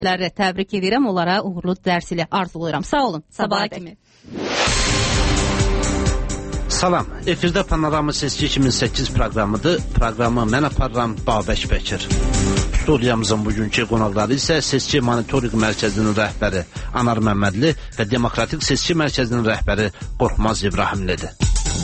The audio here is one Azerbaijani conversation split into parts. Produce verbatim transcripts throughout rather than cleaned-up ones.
Təbrik edirəm, onlara uğurlu dərs ilə arzulayıram. Sağ olun. Sabaha kimi. Salam, efirdə Panorama Seçki iki min səkkiz proqramıdır. Proqramı mən aparıram, Babək Bəkir. Studiyamızın bugünkü qonaqları isə Seçki Monitoring Mərkəzinin rəhbəri Anar Məmmədli və Demokratik Seçki Mərkəzinin rəhbəri Qorxmaz İbrahimlidir.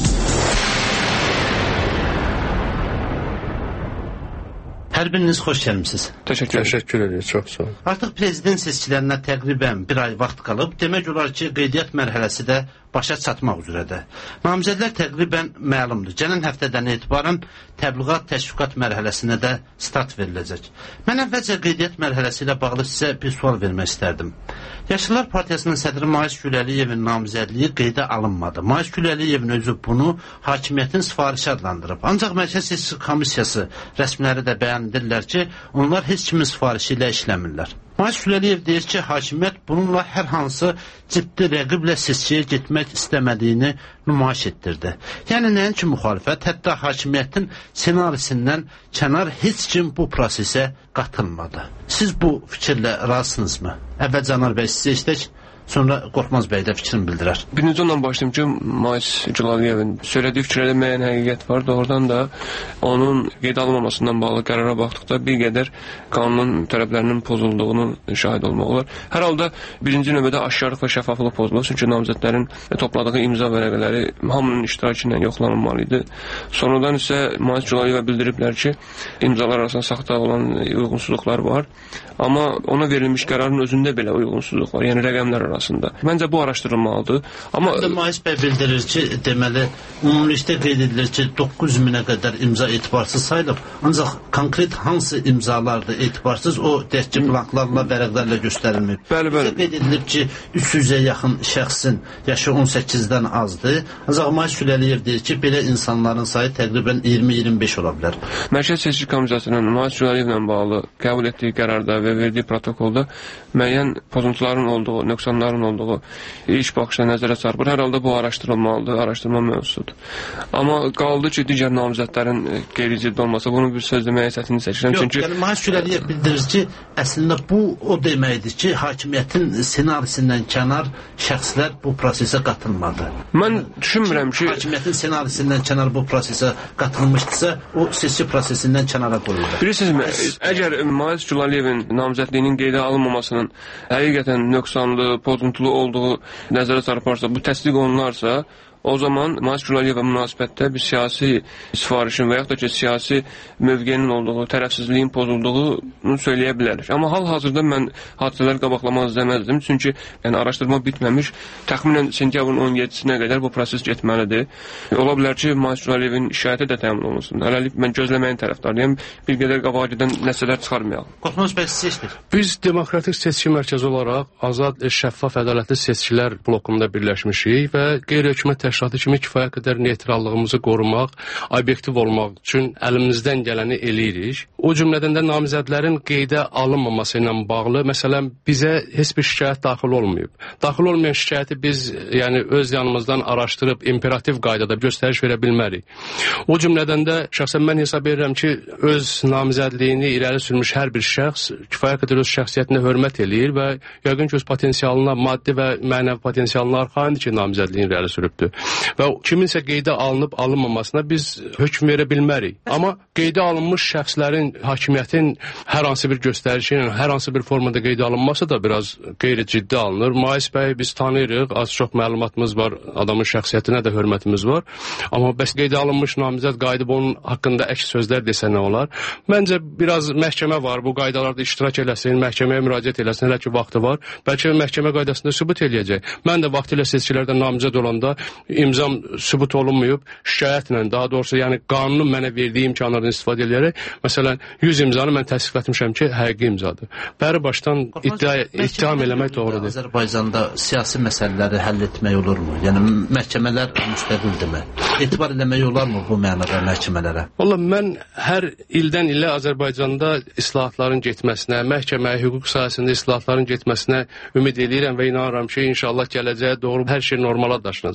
Hər biriniz xoş gəlmişsiniz. Təşəkkür, Təşəkkür edir, çox sağ olun. Artıq prezident seçkilərinə təqribən bir ay vaxt qalıb, demək olar ki, qeydiyyat mərhələsi də başa çatmaq üzrədir. Namizədlər təqribən məlumdur. Gələn həftədən etibarən təbliğat, təşviqat mərhələsinə də start veriləcək. Mən əvvəlcə qeydiyyat mərhələsi ilə bağlı sizə bir sual vermək istərdim. Yaşlılar Partiyasının sədri Mayis Güləliyevin namizədliyi qeydə alınmadı. Mayis Güləliyevin özü bunu hakimiyyətin sifarişi adlandırıb. Ancaq Mərkəzi Seçki Komissiyası rəsmiləri də bəyan edirlər ki, onlar heç kimin sifarişi ilə işləmirlər. Mayis Güləliyev deyir ki, hakimiyyət bununla hər hansı ciddi rəqiblə seçkiyə getmək istəmədiyini nümayiş etdirdi. Yəni nəyin ki müxalifət, hətta hakimiyyətin senarisindən kənar heç kim bu prosesə qatılmadı. Siz bu fikirlə razısınızmı? Əvvəl Canar bəy sizə istək, sonra Qorxmaz bəy də fikrini bildirər. Birinci ondan başlayayım ki, Mayis Güləliyevin söylədiyi fikirlərdə müəyyən həqiqət var. Doğrudan da onun qeydə alınmamasından bağlı qərara baxdıqda bir qədər qanunun tələblərinin pozulduğunu şahid olmaq olar. Hər halda birinci növbədə aşkarlıq və şəffaflıq pozulur. Çünki namizədlərin topladığı imza vərəqələri hamının iştirakı ilə yoxlanılmalı idi. Sonradan isə Mayis Güləliyevə bildiriblər ki, imzalar arasında saxta olan uyğunsuzluqlar var. Amma ona verilmiş qərarın özündə belə uyğunsuzluq var. Yəni rəqəmlər arasında. Məncə bu araşdırılmalıdır. Amma Mayis bəy bildirir ki, deməli, ümumilikdə qeyd edilir ki, doqquz minə qədər imza etibarsız sayılıb. Ancaq konkret hansı imzalardır etibarsız, o dəhki blanklarla, vərəqlərlə göstərilməyib. Bəli, bəli. Qeyd edilib ki, üç yüzə yaxın şəxsin yaşı on səkkizdən azdır. Ancaq Mayis Güləliyev deyir ki, belə insanların sayı təqribən iyirmi iyirmi beş ola bilər. Mərkəzi Seçki Komissiyasının Mayis Güləliyevlə bağlı qəbul etdiyi qərarda və verdiyi protokolda müəyyən pozuntuların olduğu, nöqsanların olduğu ilk baxışda nəzərə çarpır. Hər halda bu araşdırılmalıdır, araşdırma mövzusudur. Amma qaldı ki, digər namizədlərin qeyri-ciddi olmasa, bunu bir söz deməyə çətinlik çəkirəm. Yox, çünki yəni Mayis Güləliyev bildirir ki, əslində bu o deməkdir ki, hakimiyyətin senarisindən kənar şəxslər bu prosesə qatılmadı. Mən düşünmürəm ki, hakimiyyətin senarisindən kənar bu prosesə qatılmışdısa, o seçki prosesindən kənara qoyulur. Bilirsiniz, əgər Mayis Güləliyevin namizədliyinin qeydə alınmamasının həqiqətən nöqsanlı, pozuntulu olduğu nəzərə çarparsa, bu təsdiq olunarsa, o zaman Mayis Güləliyevə münasibətdə bir siyasi sifarişin və yaxud da ki, siyasi mövqenin olduğu, tərəfsizliyin pozulduğunu söyləyə bilərik. Amma hal-hazırda mən hadisələri qabaqlamaq istəməzdim. Çünki yəni, araşdırma bitməmiş, təxminən sentyabrın on yeddisinə qədər bu proses getməlidir. Ola bilər ki, Mayis Güləliyevin şikayəti də təmin olunsun. Hələlik mən gözləməyin tərəfdarıyam. Bir qədər qabağa gedən nəsələr çıxarmayalım. Qorxmaz bəy, siz seçdir. Biz Demokratik Seçki Mərkəzi olaraq azad, şəffaf, ədalətli seçkilər blokunda birləşmişik və qeyri-hökumət təşkilatı kimi kifayət qədər neytrallığımızı qorumaq, obyektiv olmaq üçün əlimizdən gələni eləyirik. O cümlədən də namizədlərin qeydə alınmaması ilə bağlı, məsələn, bizə heç bir şikayət daxil olmayıb. Daxil olmayan şikayəti biz yəni, öz yanımızdan araşdırıb, imperativ qaydada göstəriş verə bilmərik. O cümlədən də şəxsən mən hesab edirəm ki, öz namizədliyini irəli sürmüş hər bir şəxs kifayət qədər öz şəxsiyyətinə hörmət eləyir və yəqin ki, öz potensialına, maddi və mənəvi potensialına arxayındır ki, namizədliyini irəli sürübdür. Və kiminsə qeydə alınıb alınmamasına biz hökm verə bilmərik. Amma qeydə alınmış şəxslərin hakimiyyətin hər hansı bir göstərişi ilə, hər hansı bir formada qeydə alınması da biraz qeyri-ciddi alınır. Mayis bəy biz tanıyırıq, az çox məlumatımız var, adamın şəxsiyyətinə də hörmətimiz var. Amma bəs qeydə alınmış namizəd qayıdıb onun haqqında əks sözlər desə nə olar? Məncə biraz məhkəmə var, bu qaydalarda iştirak eləsin, məhkəməyə müraciət eləsin, hələ ki vaxtı var. Bəlkə məhkəmə qaydasında sübut eləyəcək. Mən də vaxtilə seçkilərdə namizəd olanda imzam sübut olunmayıb, şikayətlə, daha doğrusu yəni qanunun mənə verdiyi imkanlardan istifadə edərək, məsələn, yüz imzanı mən təsdiqlətmişəm ki, həqiqi imzadır. Bəri başdan iddia, ittiham eləmək doğrudur. Azərbaycanda siyasi məsələləri həll etmək olurmu? Yəni, məhkəmələr müstəqildirmi? Etibar eləmək olarmı bu mənada məhkəmələrə? Valla, mən hər ildən ilə Azərbaycanda islahatların getməsinə, məhkəmə, hüquq sahəsində islahatların getməsinə ümid edirəm və inanıram ki, inşallah gələcəyə doğru hər şey normala daşınacaq.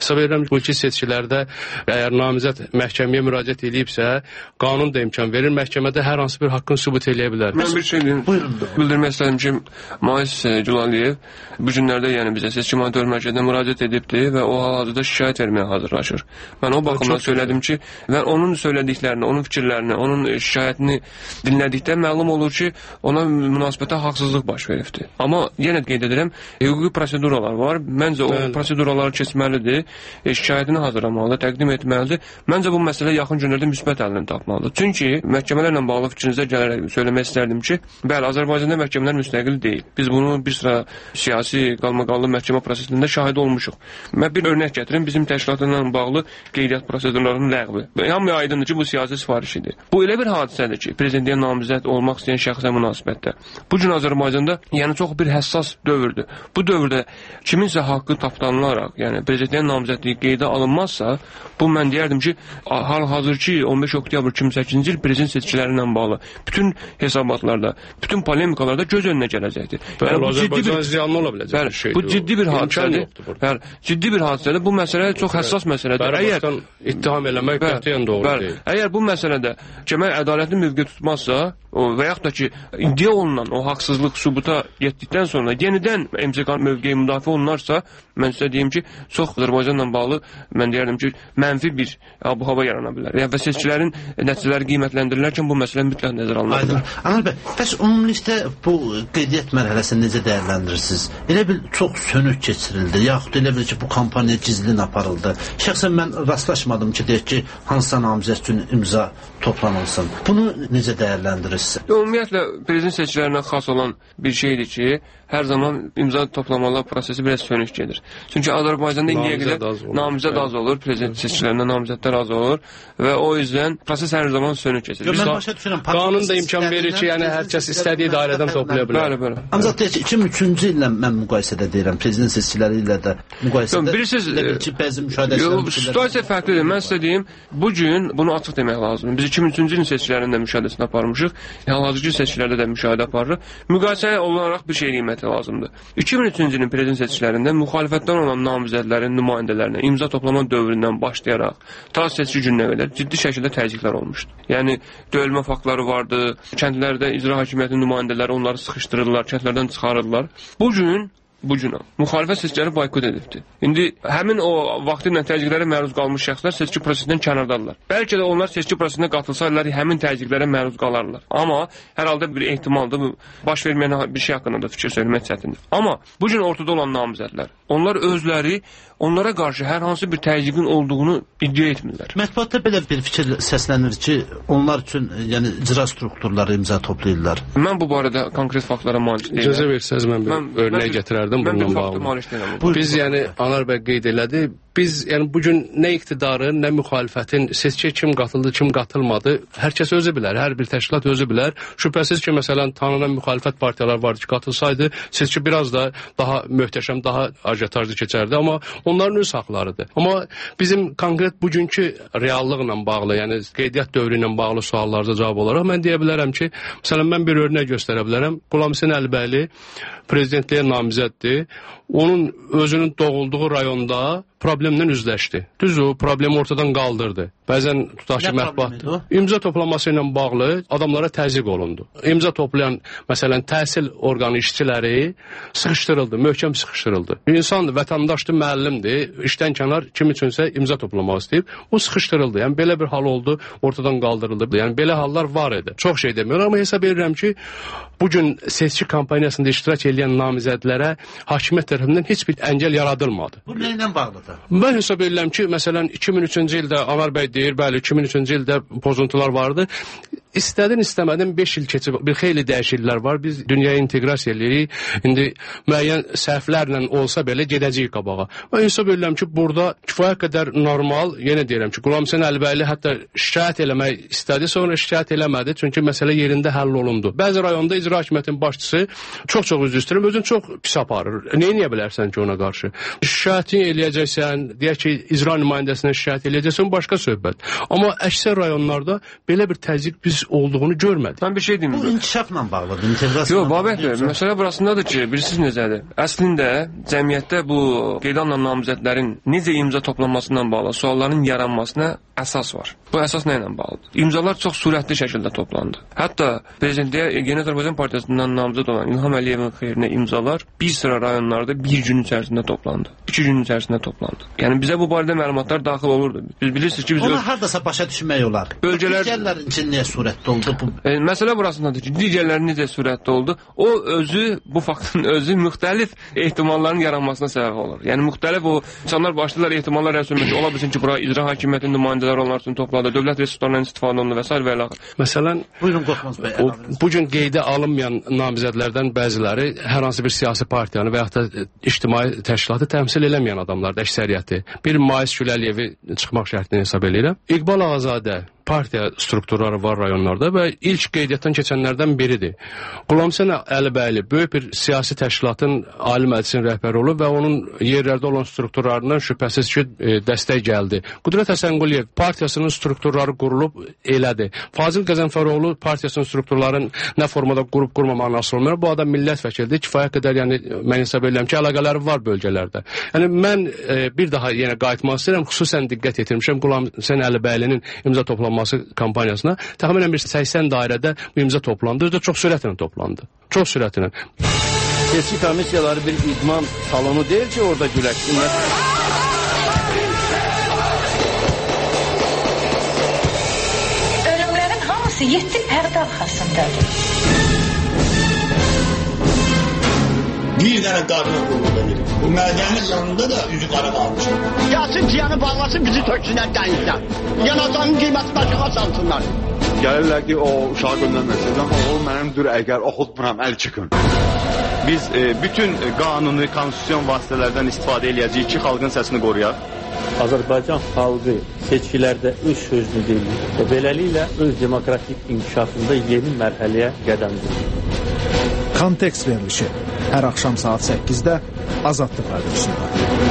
Hesab edirəm bu iki seçkilərdə əgər namizəd məhkəməyə müraciət edibsə, qanun da imkan verir, məhkəmədə hər hansı bir haqqını sübut eləyə bilər. Mən bir şey deyim, bildirmək istədim ki, Mais Culaliyev bu günlərdə yəni bizə seçki monitör mərkəzinə müraciət edibdi və o hal-hazırda şikayət verməyə hazırlaşır. Mən o baxımdan söylədim ki, və onun söylədiklərini, onun fikirlərini, onun şikayətini dinlədikdə məlum olur ki, ona münasibətə haqsızlıq baş veribdir. Amma yenə qeyd edirəm, hüquqi proseduralar var. Məncə o Bəli. proseduraları keçməlidir, e, şikayətini hazırlamalıdır, təqdim etməlidir. Məncə bu məsələ yaxın günlərdə müsbət həllini tapmalıdır. Çünki məhkəmələrlə bağlı fikrinizə gələrək söyləmək istərdim ki, bəli, Azərbaycanda məhkəmələr müstəqil deyil. Biz bunu bir sıra siyasi qalmaqallı məhkəmə prosesində şahid olmuşuq. Mən bir örnək gətirim, bizim təşkilatla bağlı qeydiyyat prosedurlarının ləğvi. Hamıya aydındır ki, bu siyasi sifarişidir. Bu elə bir hadisədir ki, prezidentliyə namizəd olmaq istəyən şəxsə münasibətdə. Bu gün Azərbaycanda yəni çox bir həssas dövrdür. Bu dövrdə kiminsə haqqı tapdanılaraq, yəni prezidentliyə namizədliyi qeydə alınmazsa, bu mən deyərdim ki, hal-hazırki on beş oktyabr iki min səkkizinci il prezident seçkiləri ilə bağlı bütün hesabatlarda, bütün polemikalarda göz önünə gələcəkdir. Yəni, bu ciddi bir ziyanlı ola biləcək bəli, bir şeydir. Bu ciddi bir hadisədir. Bəli, ciddi bir hadisədir. Bu məsələ çox həssas məsələdir. Əgər ittiham eləmək qətiyyən doğru bəli, deyil. Əgər bu məsələdə cəmiyyət ədalətli mövqe tutmazsa, o və yaxud da ki, iddia olunan o haqsızlıq sübuta yetdikdən sonra yenidən M C K mövqeyi müdafiə olunarsa, mən sizə deyim ki, çox Azərbaycanla bağlı mən deyərdim ki, mənfi bir abu-hava yarana bilər. Yəni, və seçkilərin nəticələri qiymətləndirilərkən bu məsələ mütləq nəzərə alınmalıdır. Anar bəy, bəs ümumilikdə bu qeydiyyat mərhələsini necə dəyərləndirirsiniz? Elə bil çox sönük keçirildi, yaxud elə bil ki, bu kampaniya gizlin aparıldı. Şəxsən mən rastlaşmadım ki, deyək ki, hansısa namizəd üçün imza toplanılsın. Bunu necə dəyərləndirirsiniz? Ümumiyyətlə, prezident seçkilərinə xas olan bir şeydir ki, hər zaman imza toplamalar prosesi biraz sönük gedir. Çünki Azərbaycanda indiyə qədər namizəd az olur, prezident seçkilərində namizədlər az olur və o yüzden proses hər zaman sönük keçir. Yo, mən başa düşürəm. Qanun da imkan verir ki, yəni hər kəs istədiyi dairədən toplaya bilər. Bəli, bəli. Ancaq deyək ki, iki min üçüncü illə mən müqayisədə deyirəm, prezident seçkiləri ilə də müqayisədə. Bilirsiniz, bəzi müşahidəçilərin situasiya fərqlidir. Mən sizə deyim, bu gün bunu açıq demək lazımdır. Biz iki min üçüncü ilin seçkilərində müşahidəsini aparmışıq, hal-hazırki seçkilərdə də müşahidə aparırıq. Müqayisə olaraq bir şey qiyməti lazımdır. iki min üçüncü ilin prezident seçkilərində müxalifətdən olan namizədlərin nümayəndələrinə imza toplama dövründən başlayaraq ta seçki gününə qədər ciddi şəkildə təzyiqlər olmuşdu. Yəni döyülmə faktları vardı, kəndlərdə icra hakimiyyətinin nümayəndələri onları sıxışdırırlar, kəndlərdən çıxarırlar. Bu gün bu gün müxalifət seçkiləri boykot edibdir. İndi həmin o vaxtı ilə təzyiqlərə məruz qalmış şəxslər seçki prosesindən kənardadırlar. Bəlkə də onlar seçki prosesinə qatılsaydılar, həmin təzyiqlərə məruz qalarlar. Amma hər halda bir ehtimaldır, baş verməyən bir şey haqqında da fikir söyləmək çətindir. Amma bu gün ortada olan namizədlər, onlar özləri onlara qarşı hər hansı bir təzyiqin olduğunu iddia etmirlər. Mətbuatda belə bir fikir səslənir ki, onlar üçün yəni icra strukturları imza toplayırlar. Mən bu barədə konkret faktlara malik deyiləm. İcazə versəz mən bir mən, örnək mən, gətirərdim bununla bağlı. Biz yəni Anar bəy qeyd elədi. Biz yəni bu gün nə iqtidarın, nə müxalifətin seçkiyə kim qatıldı, kim qatılmadı, hər kəs özü bilər, hər bir təşkilat özü bilər. Şübhəsiz ki, məsələn, tanınan müxalifət partiyalar vardı ki, qatılsaydı, seçki biraz da daha möhtəşəm, daha ajitajlı keçərdi, amma onların öz haqlarıdır. Amma bizim konkret bugünkü reallıqla bağlı, yəni qeydiyyat dövrü ilə bağlı suallarınıza cavab olaraq mən deyə bilərəm ki, məsələn, mən bir örnək göstərə bilərəm. Qulam Hüseyn Əlibəyli prezidentliyə namizəddir. Onun özünün doğulduğu rayonda problemlə üzləşdi. Düz o problemi ortadan qaldırdı. Bəzən tutaq ki, mətbuatda imza toplaması ilə bağlı adamlara təzyiq olundu. İmza toplayan, məsələn, təhsil orqanı işçiləri sıxışdırıldı, möhkəm sıxışdırıldı. İnsandır, vətəndaşdır, müəllimdir, işdən kənar kim üçünsə imza toplamaq istəyib, o sıxışdırıldı. Yəni belə bir hal oldu, ortadan qaldırıldı. Yəni belə hallar var idi. Çox şey demiyor, amma hesab edirəm ki, bugün seçki kampaniyasında iştirak edən namizədlərə hakimiyyət tərəfindən heç bir əngəl yaradılmadı. Bu nə ilə bağlıdır? Mən hesab edirəm ki, məsələn, iki min üçüncü ildə Anar bəy deyir, bəli, iki min üçüncü ildə pozuntular vardı. İstədin, istəmədin beş il keçib, bir xeyli dəyişikliklər var. Biz dünyaya inteqrasiya edirik. İndi müəyyən səhvlərlə olsa belə gedəcəyik qabağa. Mən hesab edirəm ki, burada kifayət qədər normal, yenə deyirəm ki, Qulam Hüseyn Əlibəyli hətta şikayət eləmək istədi, sonra şikayət eləmədi, çünki məsələ yerində həll olundu. Bəzi rayonda icra hakimiyyətinin başçısı çox-çox üzr istəyirəm, özünü çox pis aparır. Nə edə bilərsən ki, ona qarşı? Şikayətini eləyəcəksən, deyək ki, icra nümayəndəsinə şikayət eləyəcəksən, başqa söhbət. Amma əksər rayonlarda belə bir təzyiq biz biz olduğunu görmədik. Mən bir şey deyim. Bu inkişafla bağlıdır, inteqrasiya. Yox, Babək bəy, məsələ burasındadır ki, bilirsiniz necədir? Əslində cəmiyyətdə bu qeydə alınan namizədlərin necə imza toplanmasından bağlı sualların yaranmasına əsas var. Bu əsas nə ilə bağlıdır? İmzalar çox sürətli şəkildə toplandı. Hətta prezidentliyə Yeni Azərbaycan Partiyasından namizəd olan İlham Əliyevin xeyrinə imzalar bir sıra rayonlarda bir gün içərisində toplandı. İki gün içərisində toplandı. Yəni bizə bu barədə məlumatlar daxil olurdu. Biz bilirsiniz ki, biz ona hardasa başa düşmək olar. Bölgələr digərlərin üçün niyə sürətli oldu bu? E, məsələ burasındadır ki, digərləri necə sürətli oldu? O özü bu faktın özü müxtəlif ehtimalların yaranmasına səbəb olur. Yəni müxtəlif o insanlar başlayırlar ehtimallar rəsmləşdirməyə. Ola bilsin ki, bura icra hakimiyyətinin nümayəndələri onlar üçün topladı, dövlət resurslarından istifadə olundu və s. və ilə. Məsələn, buyurun Qorxmaz bəy. O, bu gün qeydə alınmayan namizədlərdən bəziləri hər hansı bir siyasi partiyanı və ya da ictimai təşkilatı təmsil eləməyən adamlardır əksəriyyəti. Bir Mais Güləliyevi çıxmaq şərtini hesab edirəm. İqbal Ağazadə partiya strukturları var rayonlarda və ilk qeydiyyatdan keçənlərdən biridir. Qulamsən Əlibəyli böyük bir siyasi təşkilatın ali məclisin rəhbəri olub və onun yerlərdə olan strukturlarından şübhəsiz ki, e, dəstək gəldi. Qudret Həsənquliyev partiyasının strukturları qurulub elədi. Fazil Qəzənfəroğlu partiyasının strukturlarının nə formada qurub qurmamağını asıl olmuyor. Bu adam millət vəkilidir. Kifayət qədər, yəni mən hesab edirəm ki, əlaqələri var bölgələrdə. Yəni mən e, bir daha yenə qayıtmaq istəyirəm. Xüsusən diqqət yetirmişəm Qulamsən Əlibəylinin imza toplaması kampaniyasına. Təxminən bir səksən dairədə bu imza toplandı. Özü də çox sürətlə toplandı. Çox sürətlə. Seçki komissiyaları bir idman salonu deyil ki, orada güləşsinlər. Ölümlərin hamısı yeddi pərdə arxasındadır. Bir dənə qarına qulluqda verir. Bu mədənin yanında da üzü qara qalmışım. Gəlsin tiyanı bağlasın, bizi töksünlər dənizdən. Yanacağın qiyməti başına salsınlar. Gəlirlər ki, o uşağı göndərməsin. Oğul mənimdir, əgər oxutmuram, əl çıxın. Biz e, bütün qanuni, konstitusyon vasitələrdən istifadə eləyəcəyik ki, xalqın səsini qoruyaq. Azərbaycan xalqı seçkilərdə öz sözünü deyir və beləliklə öz demokratik inkişafında yeni mərhələyə qədəm qoyur. Kontekst verilişi hər axşam saat səkkizdə Azadlıq Radiosunda.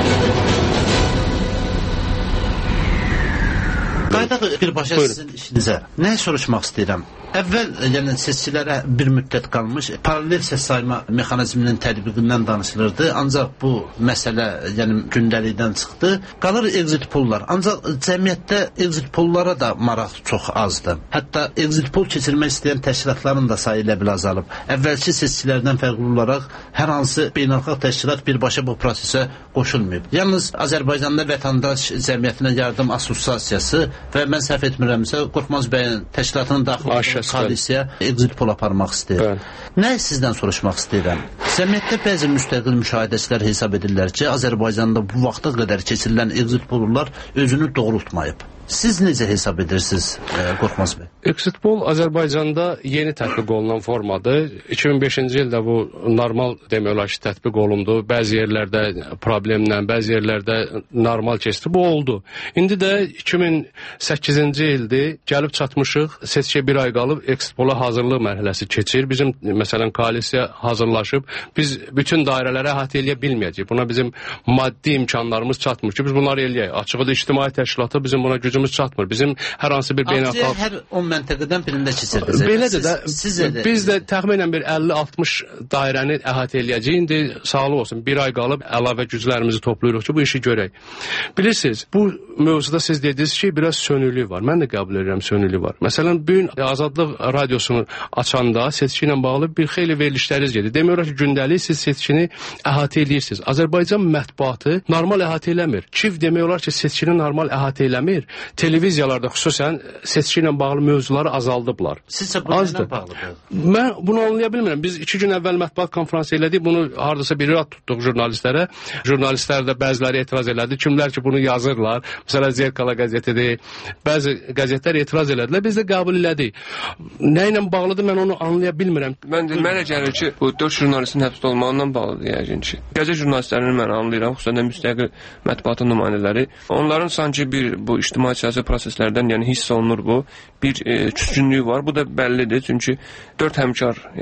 Qaydaq birbaşa sizin işinizə nə soruşmaq istəyirəm? Əvvəl, yəni seçkilərə bir müddət qalmış paralel səs sayma mexanizminin tətbiqindən danışılırdı. Ancaq bu məsələ, yəni gündəlikdən çıxdı. Qalır exit pollar. Ancaq cəmiyyətdə exit pollara da maraq çox azdır. Hətta exit pol keçirmək istəyən təşkilatların da sayı ilə bil azalıb. Əvvəlki seçkilərdən fərqli olaraq hər hansı beynəlxalq təşkilat birbaşa bu prosesə qoşulmayıb. Yalnız Azərbaycanda Vətəndaş Cəmiyyətinə Yardım Assosiasiyası və mən səhv etmirəmsə Qorxmaz bəyin təşkilatının daxili koalisiya exit pol aparmaq istəyir. Nə sizdən soruşmaq istəyirəm? Cəmiyyətdə bəzi müstəqil müşahidəçilər hesab edirlər ki, Azərbaycanda bu vaxta qədər keçirilən exit pollar özünü doğrultmayıb. Siz necə hesab edirsiniz, e, Qorxmaz bəy? Exit poll Azərbaycanda yeni tətbiq olunan formadır. iki min beşinci ildə bu normal demək olar ki, tətbiq olundu. Bəzi yerlərdə problemlə, bəzi yerlərdə normal keçdi. Bu oldu. İndi də iki min səkkizinci ildir. Gəlib çatmışıq. Seçkiyə bir ay qalıb exit polla hazırlıq mərhələsi keçir. Bizim məsələn koalisiya hazırlaşıb. Biz bütün dairələrə əhatə eləyə bilməyəcəyik. Buna bizim maddi imkanlarımız çatmır ki, biz bunları eləyək. Açığı ictimai təşkilatı bizim buna gücümüz çatmır. Bizim hər hansı bir beynəlxalq hər on məntəqədən birində keçirdiniz. Belədir də. Siz, siz biz də təxminən bir əlli altmış dairəni əhatə eləyəcəyik. İndi sağlıq olsun. Bir ay qalıb əlavə güclərimizi toplayırıq ki, bu işi görək. Bilirsiniz, bu mövzuda siz dediniz ki, biraz sönüklük var. Mən də qəbul edirəm, sönüklük var. Məsələn, bu gün Azadlıq Radiosunu açanda seçki ilə bağlı bir xeyli verilişləriniz gedir. Demək olar ki, gündəlik siz seçkini əhatə eləyirsiniz. Azərbaycan mətbuatı normal əhatə eləmir. Çiv demək olar ki, seçkini normal əhatə eləmir. Televiziyalarda xüsusən seçki ilə bağlı mövzuları azaldıblar. Sizcə bu ilə bağlıdır? Mən bunu anlaya bilmirəm. Biz iki gün əvvəl mətbuat konfransı elədik. Bunu hardasa bir rad tutduq jurnalistlərə. Jurnalistlər də bəziləri etiraz elədi. Kimlər ki bunu yazırlar. Məsələn, Zerkala qəzetidir. Bəzi qəzetlər etiraz elədilər. Biz də qəbul elədik. Nə ilə bağlıdır mən onu anlaya bilmirəm. Mən mənə gəlir ki, bu dörd jurnalistin həbsdə olmağından bağlıdır yəqin ki. Qəzet jurnalistlərini mən anlayıram, xüsusən də müstəqil mətbuatın nümayəndələri. Onların sanki bir bu ictimai siyasi proseslərdən, yəni hiss olunur bu, bir e, küskünlüyü var. Bu da bəllidir, çünki dörd həmkar, yəni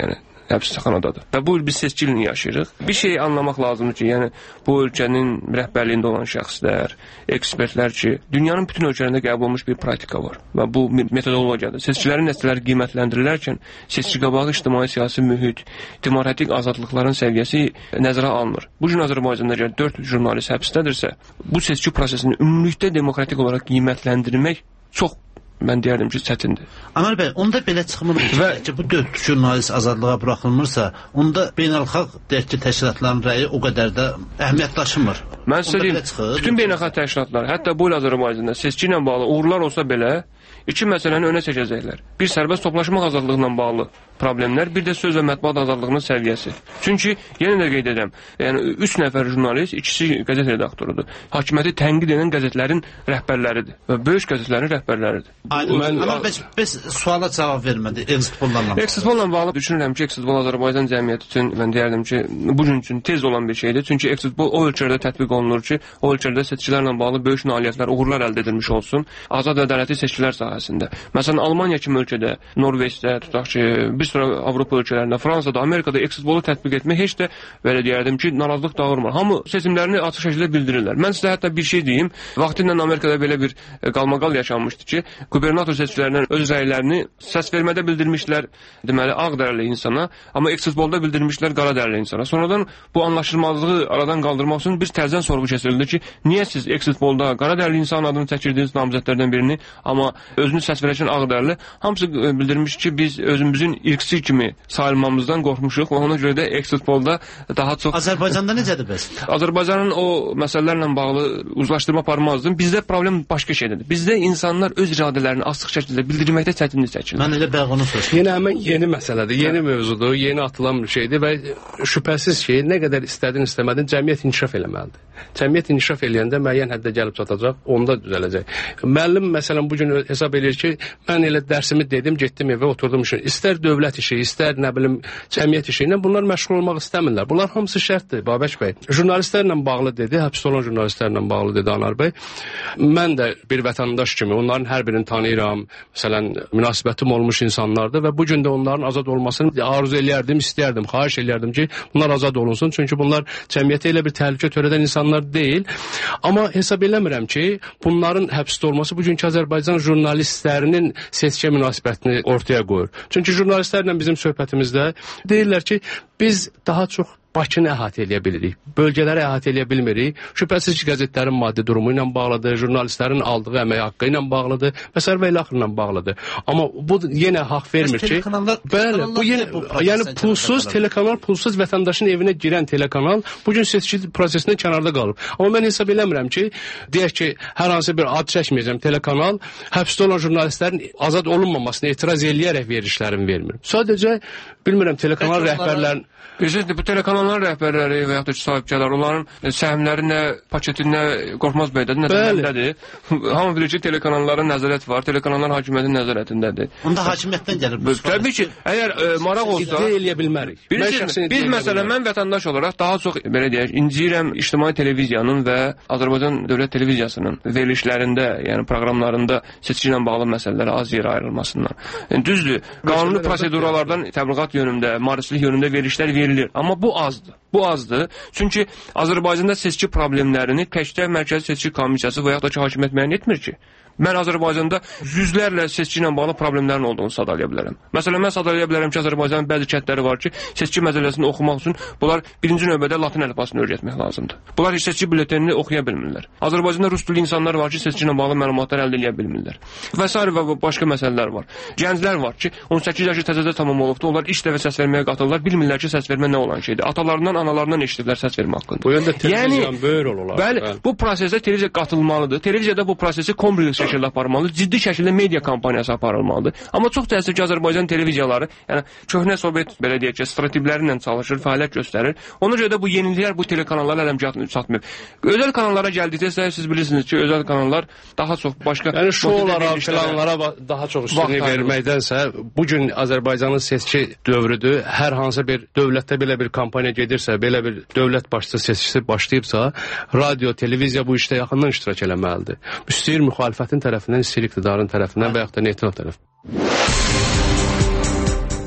həbsxanadadır. Və bu biz seçki ilini yaşayırıq. Bir şey anlamaq lazımdır ki, yəni bu ölkənin rəhbərliyində olan şəxslər, ekspertlər ki, dünyanın bütün ölkələrində qəbul olunmuş bir praktika var. Və bu metodologiyadır. Seçkilərin nəticələri qiymətləndirilərkən seçki qabağı ictimai siyasi mühit, demokratik azadlıqların səviyyəsi nəzərə alınır. Bu gün Azərbaycanda əgər dörd jurnalist həbsdədirsə, bu seçki prosesini ümumilikdə demokratik olaraq qiymətləndirmək çox, mən deyərdim ki, çətindir. Anar bəy, onda belə çıxmır ki, bu dörd jurnalist azadlığa buraxılmırsa, onda beynəlxalq deyək ki, təşkilatların rəyi o qədər də əhəmiyyət daşımır. Mən sizə deyim, bütün beynəlxalq təşkilatlar, hətta bu il Azərbaycanda seçki ilə bağlı uğurlar olsa belə, iki məsələni önə çəkəcəklər. Bir, sərbəst toplaşmaq azadlığına bağlı problemlər, bir də söz və mətbuat azadlığının səviyyəsi. Çünki, yenə də qeyd edəm, yəni üç nəfər jurnalist, ikisi qəzet redaktorudur. Hakimiyyəti tənqid edən qəzetlərin rəhbərləridir və böyük qəzetlərin rəhbərləridir. Mən, amma biz, biz suala cavab vermədi exit polllarla bağlı. Exit polllarla bağlı düşünürəm ki, exit poll Azərbaycan cəmiyyəti üçün, mən deyərdim ki, bugün üçün tez olan bir şeydir. Çünki exit poll o ölkələrdə tətbiq olunur ki, o ölkələrdə seçkilərlə bağlı böyük nailiyyətlər, uğurlar əldə edilmiş olsun. Azad və ədalətli seçkilər sahəsində. Məsələn, Almaniya kimi ölkədə, Norveçdə, tutaq ki, bir sıra Avropa ölkələrində, Fransada, Amerikada exit pollu tətbiq etmək heç də belə deyərdim ki, narazılıq doğurmur. Hamı seçimlərini açıq şəkildə bildirirlər. Mən sizə hətta bir şey deyim. Vaxtilə Amerikada belə bir qalmaqal yaşanmışdı ki, gubernator seçkilərindən öz rəylərini səs vermədə bildirmişlər, deməli, ağ dərli insana, amma exit pollda bildirmişlər qara dərli insana. Sonradan bu anlaşılmazlığı aradan qaldırmaq üçün bir təzdən sorğu keçirildi ki, niyə siz exit pollda qara dərli insan adını çəkirdiniz namizədlərdən birini, amma özünü səs verən ağ dərli? Hamısı bildirmiş ki, biz özümüzün irqsi kimi sayılmamızdan qorxmuşuq və ona görə də exit pollda daha çox... Azərbaycanda necədir bəs? Azərbaycanın o məsələlərlə bağlı uzlaşdırma aparmazdım. Bizdə problem başqa şeydir. Bizdə insanlar öz iradələrini açıq şəkildə bildirməkdə çətinlik çəkirlər. Mən elə bəğ onu soruşum. Yenə həmən yeni məsələdir, yeni mövzudur, yeni atılan bir şeydir və şübhəsiz ki, nə qədər istədin, istəmədin, cəmiyyət inkişaf eləməlidir. Cəmiyyət inkişaf eləyəndə müəyyən həddə gəlib çatacaq, onda düzələcək. Müəllim məsələn bu gün hesab eləyir ki, mən elə dərsimi dedim, getdim evə oturdum işin. İstər dövlət işi, istər nə bilim cəmiyyət işi ilə bunlar məşğul olmaq istəmirlər. Bunlar hamısı şərtdir, Babək bəy. Jurnalistlərlə bağlı dedi, həbsdə olan jurnalistlərlə bağlı dedi Anar bəy. Mən də bir vətəndaş kimi onların hər birini tanıyıram. Məsələn, münasibətim olmuş insanlardır və bu gün də onların azad olmasını arzu eləyərdim, istəyərdim, xahiş eləyərdim ki, bunlar azad olunsun. Çünki bunlar cəmiyyətə elə bir təhlükə törədən insanlar deyil. Amma hesab eləmirəm ki, bunların həbsdə olması bugünkü Azərbaycan jurnalistlərinin seçkiyə münasibətini ortaya qoyur. Çünki jurnalistlərlə bizim söhbətimizdə deyirlər ki, biz daha çox Bakını əhatə eləyə bilirik, bölgələri əhatə eləyə bilmirik. Şübhəsiz ki, qəzetlərin maddi durumu ilə bağlıdır, jurnalistlərin aldığı əmək haqqı ilə bağlıdır və sərvə ilə axırla bağlıdır. Amma bu yenə haqq vermir ki, bəli, bu yenə, yəni pulsuz, telekanal pulsuz vətəndaşın evinə girən telekanal bugün seçki prosesindən kənarda qalıb. Amma mən hesab eləmirəm ki, deyək ki, hər hansı bir ad çəkməyəcəm, telekanal həbsdə olan jurnalistlərin azad olunmamasına etiraz eləyərək verişlərini vermir. Sadəcə, bilmirəm, telekanal rəhbərlərin Bilirsiniz, bu telekanalların rəhbərləri və yaxud da ki, sahibçələr, onların səhmləri nə, paketi nə, Qorxmaz bəylədir, nə nədir? Hamı bilir ki, telekanalların nəzarət var, telekanalların hakimiyyətin nəzarətindədir. Onda hakimiyyətdən gəlir bu. Təbii ki, əgər e, maraq olsa... İddia eləyə bilmərik. Bilirsiniz, biz məsələn, mən vətəndaş olaraq daha çox, belə deyək, inciyirəm ictimai televiziyanın və Azərbaycan Dövlət Televiziyasının verilişlərində, yəni proqramlarında seçki ilə bağlı məsələlərə az yer ayrılmasından. Yəni, düzdür, qanuni proseduralardan təbliğat yönündə, maarifçilik yönündə verilişlər verilir. Amma bu azdır. Bu azdır. Çünki Azərbaycanda seçki problemlərini təkcə Mərkəzi Seçki Komissiyası və yaxud da ki, hakimiyyət müəyyən etmir ki. Mən Azərbaycanda yüzlərlə seçki ilə bağlı problemlərin olduğunu sadalaya bilərəm. Məsələn, mən sadalaya bilərəm ki, Azərbaycanın bəzi kəndləri var ki, seçki məcəlləsini oxumaq üçün bunlar birinci növbədə latin əlifbasını öyrətmək lazımdır. Bunlar heç seçki bülletenini oxuya bilmirlər. Azərbaycanda rus dilli insanlar var ki, seçki ilə bağlı məlumatlar əldə edə bilmirlər. Və s. və başqa məsələlər var. Gənclər var ki, on səkkiz yaşı təzəcə tamam olubdu, onlar iş dəfə səs verməyə qatılırlar, bilmirlər ki, səs vermə nə olan şeydir. Atalarından, analarından eşitdilər səs vermə haqqında. Bu yöndə televiziyanın böyük rol olar. Bəli, bu prosesə televiziya qatılmalıdır. Televiziyada bu prosesi kompleks şəkildə aparılmalıdır, ciddi şəkildə media kampaniyası aparılmalıdır. Amma çox təəssüf ki, Azərbaycan televiziyaları, yəni köhnə Sovet, belə deyək ki, strategləri ilə çalışır, fəaliyyət göstərir. Ona görə də bu yeniliklər bu telekanallara ələmcə çatmır. Özəl kanallara gəldikdə isə siz bilirsiniz ki, özəl kanallar daha çox başqa... Yəni şoulara, planlara daha çox üstünlük verməkdənsə, bugün Azərbaycanın seçki dövrüdür. Hər hansı bir dövlətdə belə bir kampaniya gedirsə, belə bir dövlət başçısı seçkisi başlayıbsa, radio, televiziya bu işdə yaxından iştirak eləməlidir. İstəyir müxalifətin tərəfindən, istəyir iqtidarın tərəfindən və yaxud da neytral tərəf.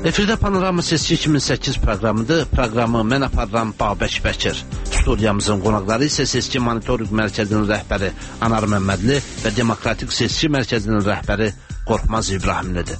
Efirdə Panorama Seçki iki min səkkiz proqramıdır. Proqramı mən aparıram Babək Bəkir. Studiyamızın qonaqları isə Seçki Monitorinq Mərkəzinin rəhbəri Anar Məmmədli və Demokratik Seçki Mərkəzinin rəhbəri Qorxmaz İbrahimlidir.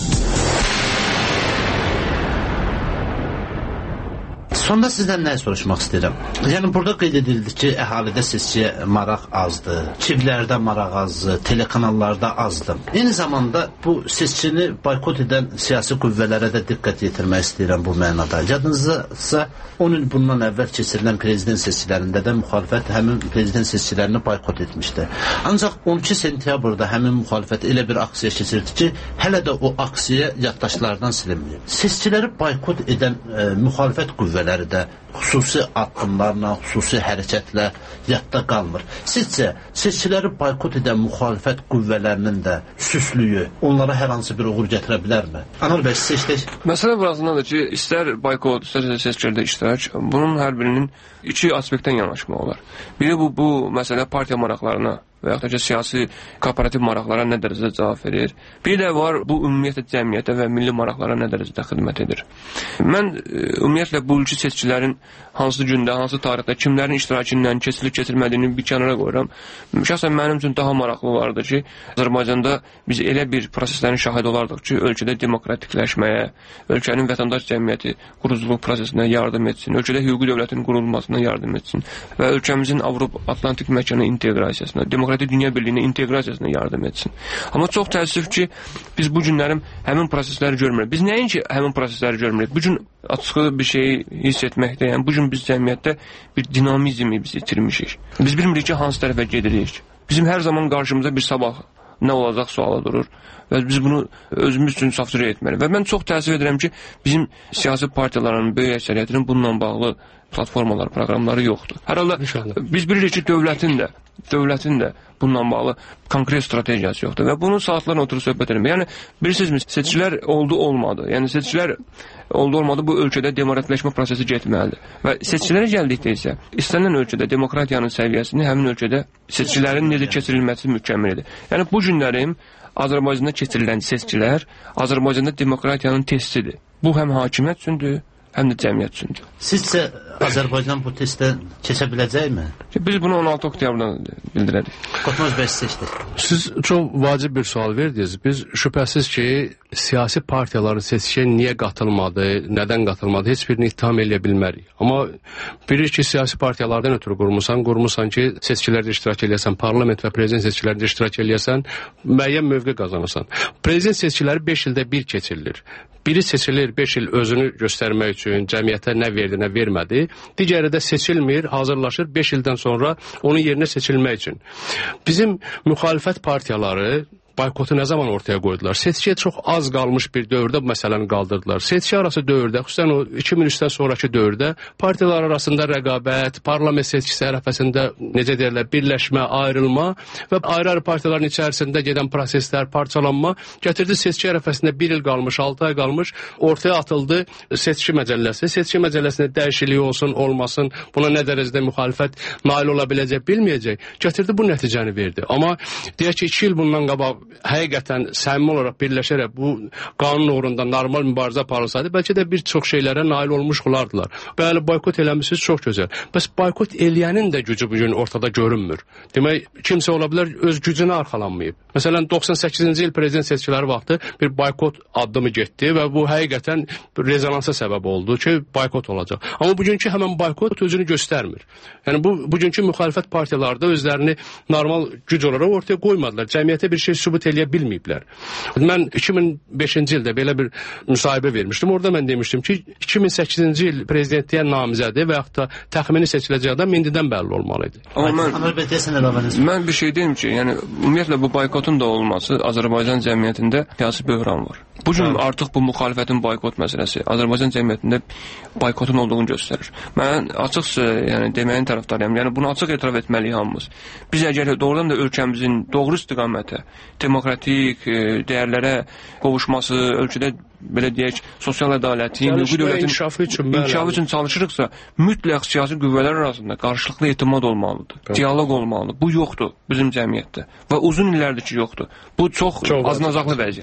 Sonda sizdən nəyi soruşmaq istəyirəm? Yəni, burada qeyd edildi ki, əhalidə seçkiyə maraq azdır, çivlərdə maraq azdır, telekanallarda azdır. Eyni zamanda bu seçkini boykot edən siyasi qüvvələrə də diqqət yetirmək istəyirəm bu mənada. Yadınızda on il bundan əvvəl keçirilən prezident seçkilərində də müxalifət həmin prezident seçkilərini boykot etmişdi. Ancaq on iki sentyabrda həmin müxalifət elə bir aksiya keçirdi ki, hələ də o aksiya yaddaşlardan silinməyib. Seçkiləri boykot edən e, müxalifət qüvvələri də xüsusi addımlarla, xüsusi hərəkətlə yadda qalmır. Sizcə, seçkiləri boykot edən müxalifət qüvvələrinin də süslüyü onlara hər hansı bir uğur gətirə bilərmi? Anar bəy, seçdik. Məsələ burasındadır ki, istər boykot, istər seçkilərdə iştirak, bunun hər birinin iki aspektdən yanaşmaq olar. Biri bu, bu məsələ partiya maraqlarına və yaxud da ki, siyasi kooperativ maraqlara nə dərəcədə cavab verir. Bir də var, bu ümumiyyətlə cəmiyyətə və milli maraqlara nə dərəcədə xidmət edir. Mən ümumiyyətlə bu ilki seçkilərin hansı gündə, hansı tarixdə, kimlərin iştirakından keçirilib keçirmədiyini bir kənara qoyuram. Şəxsən mənim üçün daha maraqlı vardı ki, Azərbaycanda biz elə bir proseslərin şahid olardıq ki, ölkədə demokratikləşməyə, ölkənin vətəndaş cəmiyyəti quruculuq prosesinə yardım etsin, ölkədə hüquqi dövlətin qurulmasına yardım etsin və ölkəmizin Avropa Atlantik məkanı inteqrasiyasına, demokratik dünya birliyinə inteqrasiyasına yardım etsin. Amma çox təəssüf ki, biz bu günlərim həmin prosesləri görmürük. Biz nəinki həmin prosesləri görmürük? Bu gün açığı bir şeyi hiss etməkdə, yəni bu gün biz cəmiyyətdə bir dinamizmi biz itirmişik. Biz bilmirik ki, hansı tərəfə gedirik. Bizim hər zaman qarşımıza bir sabah nə olacaq sualı durur və biz bunu özümüz üçün safsürə etməliyik. Və mən çox təəssüf edirəm ki, bizim siyasi partiyaların böyük əksəriyyətinin bununla bağlı platformalar, proqramları yoxdur. Hər halda biz bilirik ki, dövlətin də, dövlətin də bununla bağlı konkret strategiyası yoxdur və bunun saatlarla oturub söhbət edelim. Yəni, bilirsiniz, seçkilər oldu, olmadı. Yəni, seçkilər oldu, olmadı, bu ölkədə demokratikləşmə prosesi getməlidir. Və seçkilərə gəldikdə isə, istənilən ölkədə demokratiyanın səviyyəsini həmin ölkədə seçkilərin necə keçirilməsi mükəmməldir. Yəni, bu günlərim Azərbaycanda keçirilən seçkilər Azərbaycanda demokratiyanın testidir. Bu həm hakimiyyət üçündür, həm də cəmiyyət üçündür. Sizcə Azərbaycan bu testdən keçə biləcəkmi? Biz bunu on altı oktyabrdan bildirərik. Qorxmaz bəy, seçdik. Siz çox vacib bir sual verdiniz. Biz şübhəsiz ki, siyasi partiyaların seçkiyə niyə qatılmadı, nədən qatılmadı, heç birini ittiham eləyə bilmərik. Amma bilirik ki, siyasi partiyalardan ötürü qurmusan, qurmusan ki, seçkilərdə iştirak eləyəsən, parlament və prezident seçkilərində iştirak eləyəsən, müəyyən mövqe qazanırsan. Prezident seçkiləri beş ildə bir keçirilir. Biri seçilir beş il özünü göstərmək üçün, cəmiyyətə nə verdi, nə vermədi. Digəri də seçilmir, hazırlaşır beş ildən sonra onun yerinə seçilmək üçün. Bizim müxalifət partiyaları boykotu nə zaman ortaya qoydular? Seçkiyə çox az qalmış bir dövrdə bu məsələni qaldırdılar. Seçki arası dövrdə, xüsusən o iki min üçdən sonraki dövrdə partiyalar arasında rəqabət, parlament seçkisi ərəfəsində necə deyirlər, birləşmə, ayrılma və ayrı-ayrı partiyaların içərisində gedən proseslər, parçalanma gətirdi. Seçki ərəfəsində bir il qalmış, altı ay qalmış, ortaya atıldı seçki məcəlləsi. Seçki məcəlləsində dəyişiklik olsun, olmasın, buna nə dərəcədə müxalifət nail ola biləcək, bilməyəcək. Gətirdi, bu nəticəni verdi. Amma deyək ki, iki il bundan qabaq həqiqətən səmimi olaraq birləşərək bu qanun uğrunda normal mübarizə aparılsaydı, bəlkə də bir çox şeylərə nail olmuş olardılar. Bəli, boykot eləmişsiniz, çox gözəl. Bəs boykot eləyənin də gücü bugün ortada görünmür. Demək, kimsə ola bilər öz gücünə arxalanmayıb. Məsələn, doxsan səkkizinci il prezident seçkiləri vaxtı bir boykot addımı getdi və bu həqiqətən rezonansa səbəb oldu ki, boykot olacaq. Amma bugünkü həmən boykot özünü göstərmir. Yəni, bu, bugünkü müxalifət partiyaları da özlərini normal güc olaraq ortaya qoymadılar. Cəmiyyətə bir şey sübut eləyə bilməyiblər. Mən iki min beşinci ildə belə bir müsahibə vermişdim. Orada mən demişdim ki, iki min səkkizinci il prezidentliyə namizədi və yaxud da təxmini seçiləcək adam indidən bəlli olmalıydı. Amma mən, mən bir şey deyim ki, yəni ümumiyyətlə bu boykotun da olması Azərbaycan cəmiyyətində siyasi böhran var. Bu gün artıq bu müxalifətin boykot məsələsi Azərbaycan cəmiyyətində boykotun olduğunu göstərir. Mən açıq yəni deməyin tərəfdarıyam. Yəni bunu açıq etiraf etməliyik hamımız. Biz əgər doğrudan da ölkəmizin doğru istiqamətə, demokratik e, dəyərlərə qovuşması, ölkədə belə deyək, sosial ədalətin, hüquqi dövlətin inkişafı üçün, inkişafı üçün çalışırıqsa, mütləq siyasi qüvvələr arasında qarşılıqlı etimad olmalıdır, evet. Diyaloq olmalıdır. Bu yoxdur bizim cəmiyyətdə və uzun illərdir ki, yoxdur. Bu çox, çox aznazaqlı vəziyyətdir.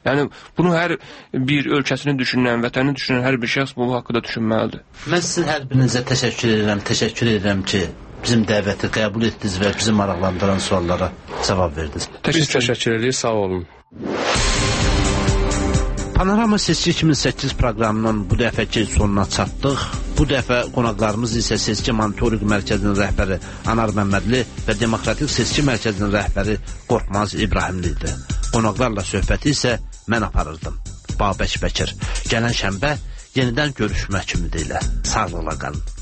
Yəni bunu hər bir ölkəsini düşünən, vətənini düşünən hər bir şəxs bu haqqında düşünməlidir. Mən sizin hər birinizə təşəkkür edirəm, təşəkkür edirəm ki, bizim dəvəti qəbul etdiniz və bizi maraqlandıran suallara cavab verdiniz. Biz təşəkkür edirik, sağ olun. Panorama Seçki iki min səkkiz proqramının bu dəfəki sonuna çatdıq. Bu dəfə qonaqlarımız isə Seçki Monitorinq Mərkəzinin rəhbəri Anar Məmmədli və Demokratik Seçki Mərkəzinin rəhbəri Qorxmaz İbrahimli idi. Qonaqlarla söhbəti isə mən aparırdım. Babək Bəkir. Gələn şənbə yenidən görüşmək ümidi ilə. Sağlıqla qalın.